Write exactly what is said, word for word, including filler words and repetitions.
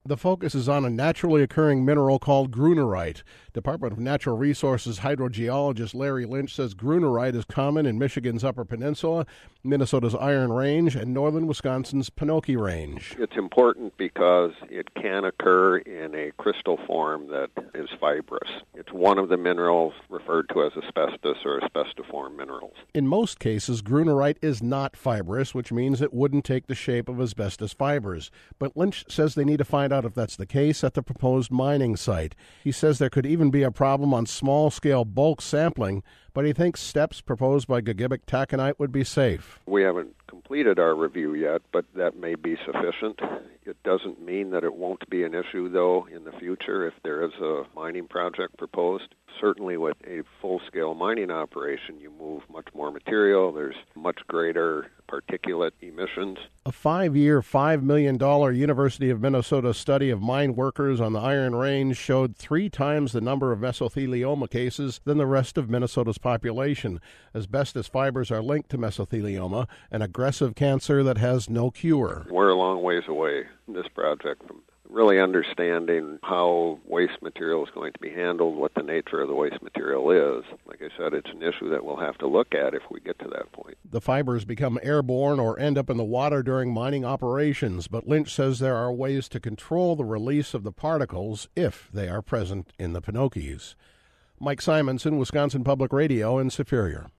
The focus is on a naturally occurring mineral called grunerite. Department of Natural Resources hydrogeologist Larry Lynch says grunerite is common in Michigan's Upper Peninsula, Minnesota's Iron Range, and northern Wisconsin's Pinocchi Range. It's important because it can occur in a crystal form that is fibrous. It's one of the minerals referred to as asbestos or asbestiform minerals. In most cases, grunerite is not fibrous, which means it wouldn't take the shape of asbestos fibers. But Lynch says they need to find out if that's the case at the proposed mining site. He says there could even be a problem on small-scale bulk sampling, but he thinks steps proposed by Gogebic Taconite would be safe. We haven't completed our review yet, but that may be sufficient. It doesn't mean that it won't be an issue, though, in the future if there is a mining project proposed. Certainly with a full-scale mining operation, you move much more material. There's much greater particulate emissions. A five-year, five million dollars University of Minnesota study of mine workers on the Iron Range showed three times the number of mesothelioma cases than the rest of Minnesota's population. Asbestos fibers are linked to mesothelioma, an aggressive cancer that has no cure. We're a long ways away in this project from really understanding how waste material is going to be handled, what the nature of the waste material is. Like I said, it's an issue that we'll have to look at if we get to that point. The fibers become airborne or end up in the water during mining operations, but Lynch says there are ways to control the release of the particles if they are present in the Pinocchis. Mike Simonson, Wisconsin Public Radio in Superior.